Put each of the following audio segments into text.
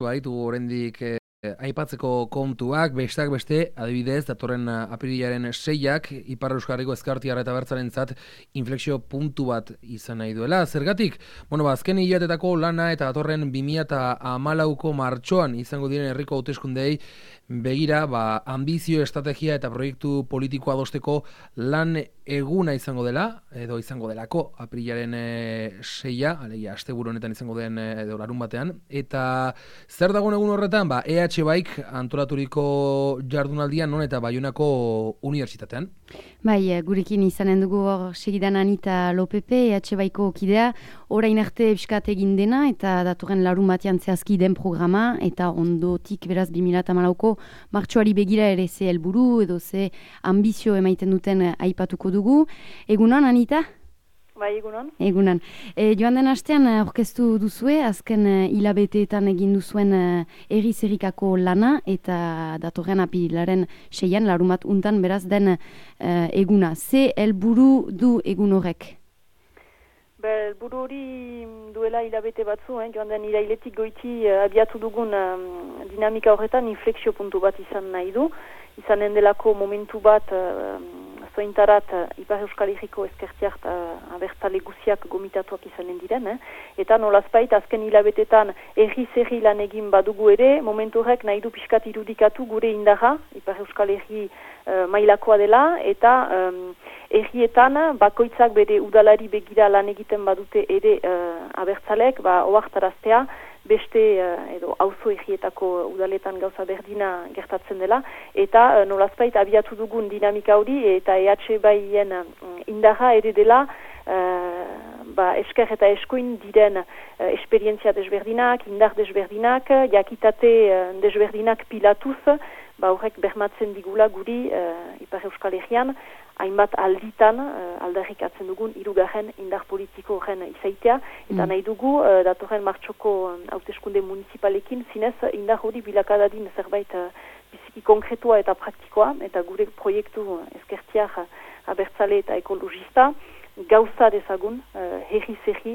Baditu oraindik aipatzeko kontuak, besteak beste, adibidez, datorren apirilaren 6ak, Ipar Euskarriko ezkertiarra eta abertzalentzat inflexio puntu bat izan nahi duela. Zergatik, azken hilabetetako lana eta datorren 2014ko martxoan izango diren herriko hauteskundei begira, ambizio, estrategia eta proiektu politikoa adosteko lan eguna izango dela, edo izango delako apirilaren 6a, alegia, asteburu honetan izango den edo larun batean, eta zer dagoen egun horretan, EH Baik antolaturiko jardunaldian non eta Baionako Unibertsitatean. Gurekin izanen dugu hor segidan Anita Lopepe, EH Baiko kidea, orain arte piskat egin dena, eta datorren larun batean zehazki den programa, eta ondotik beraz 2014ko martxoari begira ere ze helburu edo ze ambizio emaiten duten aipatuko dugu. Egunon, Anita? Egunon. Egunon. Joan den astean orkestu duzue, azken hilabeteetan egin duzuen erri-zerrikako lana, eta datorren apirilaren 6an, larumat untan beraz den eguna. Ze helburu du egun horrek? Helburu hori duela hilabete batzu, joan den irailetik goiti abiatu dugun dinamika horretan inflexio puntu bat izan nahi du. Izanen delako momentu bat zointarat Ipar Euskal Herriko ezkertiart abertzale guziak gomitatuak izanen diren, eta nolazpait azken hilabetetan erri-zerri lan egin badugu ere, momentu horrek nahi du pixkat irudikatu gure indarra, Ipar Euskal Herri mailakoa dela, eta errietan bakoitzak bere udalari begira lan egiten badute ere abertzalek, oartaraztea, beste edo auzo errietako udaletan gauza berdina gertatzen dela, eta nolazpait abiatu dugun dinamika hori eta EH Baien indarra ere dela esker eta eskuin diren esperientzia desberdinak, indar desberdinak, jakitate desberdinak pilatuz, horrek bermatzen digula guri Ipar Euskal Herrian, hainbat alditan aldarrikatzen dugun hirugarren indar politiko horren izaitea, eta nahi dugu datorren martxoko hauteskunde municipalekin zinez indar hori bilakadadin zerbait biziki konkretua eta praktikoa, eta gure proiektu ezkertiar abertzale eta ekologista gauza dezagun herri-zerri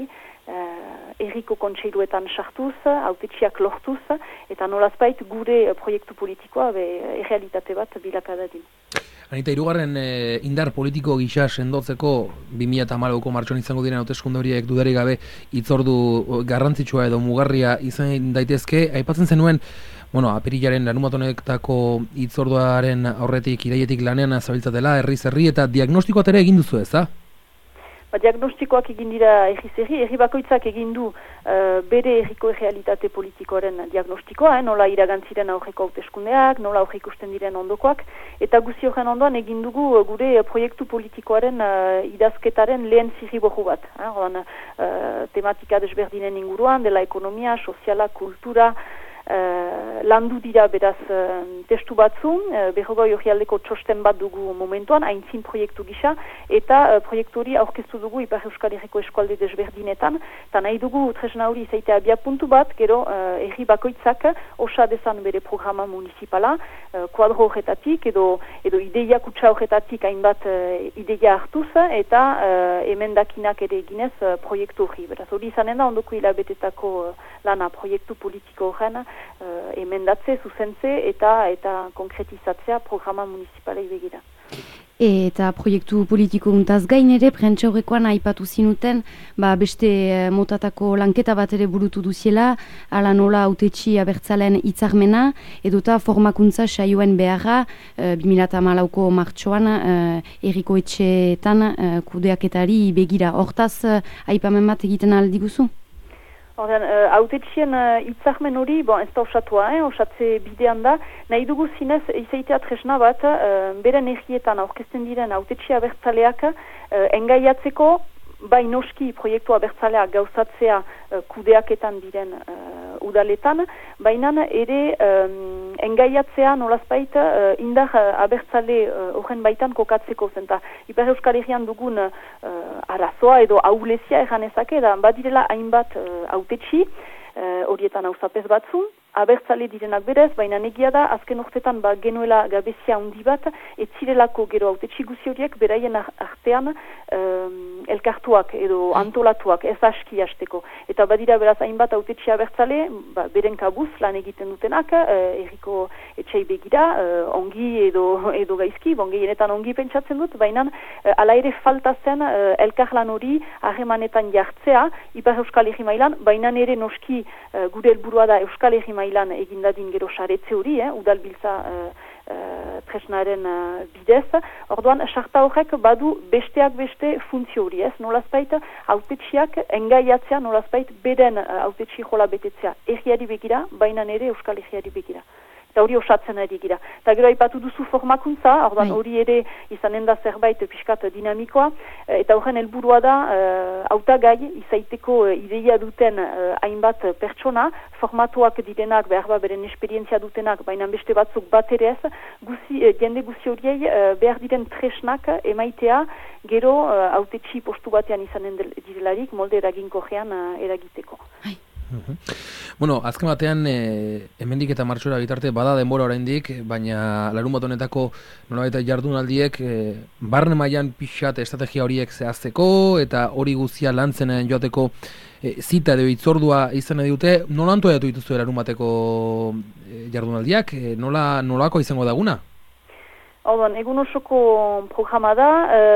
erriko kontseiluetan sartuz, hautetsiak lortuz, eta nolazpait gure proiektu politikoa errealitate bat bilakadadin. Anita, hirugarren indar politiko gisa sendotzeko 2014ko martxoan izango diren hauteskunde horiek dudarik gabe hitzordu garrantzitsua edo mugarria izan daitezke. Aipatzen zenuen, apirilaren larumatonetako hitzorduaren aurretik irailetik lanean zabiltzatela, herri-zerri eta diagnostikoa ere egin duzu, ez da? Diagnostikoak egin dira erri-zerri, herri bakoitzak egin du bere herriko errealitate politikoaren diagnostikoa, nola iragantziren aurreko hauteskundeak, nola aurre ikusten diren ondokoak, eta guzi horren ondoan egin dugu gure proiektu politikoaren idazketaren lehen zirriborru bat. Tematika desberdinen inguruan, dela ekonomia, soziala, kultura, landu dira beraz testu batzu, berrogoi orrialdeko txosten bat dugu momentuan, aintzin proiektu gisa, eta proiektu hori aurkeztu dugu Ipar Euskal Herriko eskualde desberdinetan, eta nahi dugu tresna hori izaitea abia puntu bat, gero herri bakoitzak osa dezan bere programa municipala, kuadro horretatik edo ideia kutsa horretatik hainbat ideia hartuz, eta emendakinak ere eginez proiektu hori. Beraz hori izanen da ondoko hilabetetako lana proiektu politiko horren emendatze, zuzentze eta konkretizatzea programa municipalei begira. Eta proiektu politiko untaz gain ere, prentsa horrekoan aipatu zinuten, beste motatako lanketa bat ere burutu duziela, ala nola hautetsi abertzalen hitzarmena, edota formakuntza saioen beharra, 2014ko martxoan, herriko etxeetan kudeaketari begira. Hortaz, aipamen bat egiten aldiguzu? Hautetxien hitzarmen hori, ez da osatua, osatze bidean da, nahi dugu zinez izaitea tresna bat, beren errietan aurkezten diren hautetxi abertzaleak engaiatzeko, bai noski proiektu abertzaleak gauzatzea kudeaketan diren udaletan, baina ere engaiatzea nolazbait indar abertzale horren baitan kokatzeko zenta. Ipar Euskal Herrian dugun arazoa edo ahulezia erranezake, da badirela hainbat hautetxi, horietan hauzapez batzu, abertzale direnak berez, baina negia da, azken urtetan genuela gabezia handi bat, ez zirelako gero hautetsi guzi horiek beraien artean elkartuak edo antolatuak ez aski hasteko. Eta badira beraz hainbat hautetsi abertzale, beren kabuz lan egiten dutenak, erriko etxai begira, ongi edo gaizki, gehienetan ongi pentsatzen dut, baina ala ere falta zen elkarlan hori harremanetan jartzea, Ipar Euskal Herri mailan, baina ere noski gure helburua da Euskal Herri mailan egindadin gero saretze hori, udalbiltza tresnaren bidez. Orduan, sarta horrek badu besteak beste funtzio hori, nolazbait hautetsiak engaiatzea, nolazbait beren hautetsi jola betetzea herriari begira, baina ere Euskal Herriari begira. Eta hori osatzen ari gira. Eta gero aipatu duzu formakuntza, orduan hori ere izanen da zerbait pixkat dinamikoa, eta horren helburua da hautagai izaiteko ideia duten hainbat pertsona, formatuak direnak, behar beren esperientzia dutenak, baina beste batzuk bat ere ez, jende guzi horiei behar diren tresnak emaitea, gero hautetsi postu batean izanen direlarik, molde eraginkorrean eragiteko. Bueno, azken batean, hemendik eta martxora bitarte bada denbora oraindik, baina larun bat honetako nolabait jardunaldiek barne mailan pixat estrategia horiek zehazteko eta hori guztia lantzen joateko zita edo hitzordua izan dute. Nola antolatu dituzue larun bateko jardunaldiak? Nolako izango daguna? Egun osoko programa da,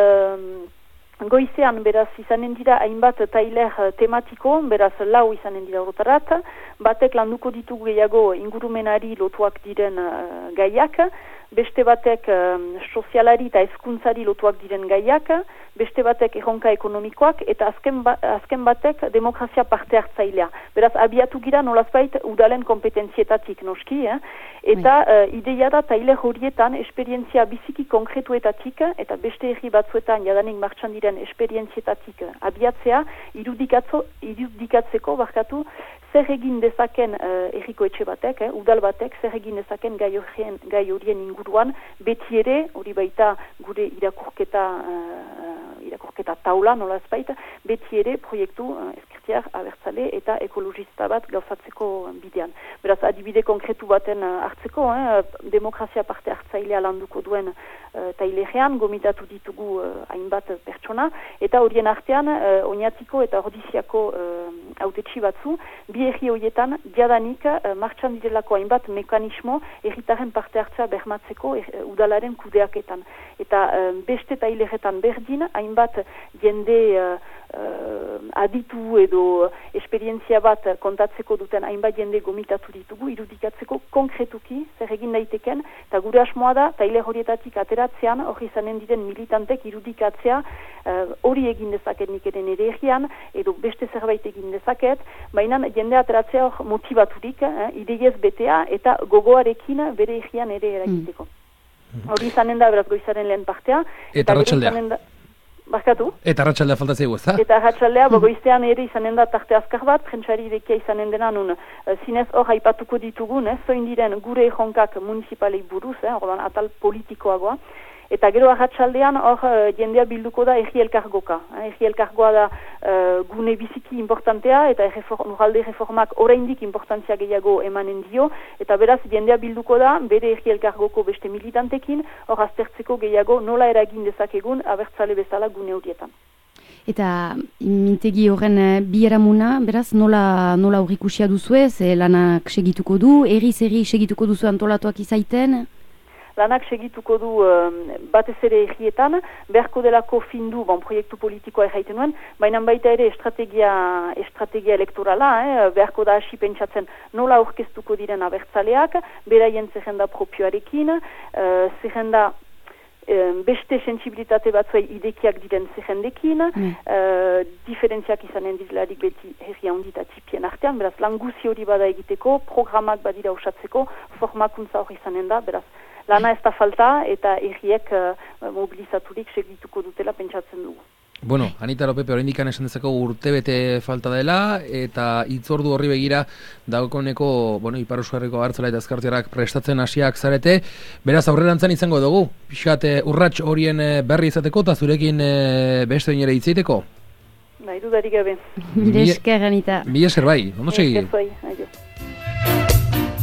goizean beraz izanen dira hainbat tailer tematiko, beraz 4 izanen dira horretarat, batek landuko ditugu gehiago ingurumenari lotuak diren gaiak, beste batek sozialari eta hezkuntzari lotuak diren gaiak, beste batek erronka ekonomikoak, eta azken batek demokrazia parte hartzailea. Beraz, abiatu gira nolazbait udalen kompetentzietatik noski, eta ideia da tailer horietan esperientzia biziki konkretuetatik, eta beste herri batzuetan jadanik martxan diren esperientzietatik abiatzea, irudikatzeko zer egin dezaken herriko etxe batek, udal batek, zer egin dezaken gai horien inguruan, beti ere, hori baita gure irakurketa taula, nolazbait, beti ere proiektu ezkertiar abertzale eta ekologista bat gauzatzeko bidean. Beraz, adibide konkretu baten hartzeko, demokrazia parte hartzailea landuko duen tailerean, gomitatu ditugu hainbat pertsona, eta horien artean, Oñatiko eta Ordiziako hautetsi batzu, bi herri horietan jadanik martxan direlako hainbat mekanismo herritaren parte hartzea bermatzeko udalaren kudeaketan. Eta beste taileretan berdin, hainbat jende aditu edo esperientzia bat kontatzeko duten hainbat jende gomitatu ditugu, irudikatzeko konkretuki zer egin daiteken, eta gure asmoa da tailer horietatik ateratzean hori izanen diren militantek irudikatzea hori egin dezaket nik ere nire herrian, edo beste zerbait egin dezaket, baina jende ateratzea hor motivaturik, ideiez betea eta gogoarekin bere herrian ere eragiteko. Hori izanen da beraz goizaren lehen partea. Eta arratsaldea. Barkatu? Eta arratsaldea falta zaigu, ez da? Eta arratsaldea, goiztean ere izanen da tarte azkar bat, prentsari irekia izanen dena nun, zinez hor aipatuko ditugun, zoin diren gure erronkak municipalei buruz, ordan atal politikoagoa. Eta gero arratsaldean hor jendea bilduko da erri elkargoka. Erri elkargoa da gune biziki importantea eta lurralde reformak oraindik importantzia gehiago emanen dio. Eta beraz jendea bilduko da bere erri elkargoko beste militantekin hor aztertzeko gehiago nola eragin dezakegun abertzale bezala gune horietan. Eta mintegi horren bieramuna, beraz, nola aurrikusia duzue, ze lanak segituko du, herri segituko duzu antolatuak izaiten? Lanak segituko du batez ere herrietan, beharko delako findu, proiektu politikoa erraiten nuen, baina baita ere estrategia elektorala, beharko da hasi pentsatzen nola aurkeztuko diren abertzaleak, beraien zerrenda propioarekin, zerrenda beste sensibilitate batzuei idekiak diren zerrendekin, diferentziak izanen dizelarik beti herri handi eta txipien artean, beraz lan guzi hori bada egiteko, programak badira osatzeko, formakuntza hori izanen da, beraz, lana ez da falta eta herriek mobilizaturik segituko dutela pentsatzen dugu. Bueno, Anita Lopepe, oraindik esan dezako urtebete falta dela, eta hitzordu horri begira dagokoneko, Ipar Euskal Herriko abertzale eta ezkertiarrak prestatzen hasiak zarete, beraz aurrerantzan izango dugu, pixkat urrats horien berri izateko eta zurekin beste ere hitz egiteko. Bai, dudarik gabe. Mila esker, Anita. Mila esker bai, ondo segi. Mila esker bai, aio.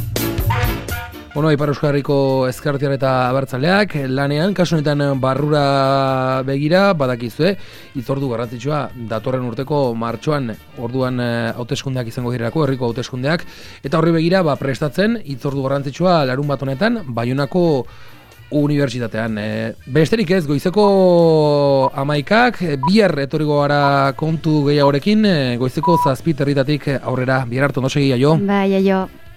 Bueno, Ipar Euskal Herriko ezkertiar eta abertzaleak lanean, kasu honetan barrura begira, badakizue, hitzordu garrantzitsua datorren urteko martxoan, orduan hauteskundeak izango direlako, herriko hauteskundeak, eta horri begira prestatzen hitzordu garrantzitsua larun bat honetan, Baionako unibertsitatean. Besterik ez, goizeko 11:00, bihar etorriko gara kontu gehiagorekin, goizeko 7:00 aurrera, bihar arte ondo segi, jaio. Bai, jaio.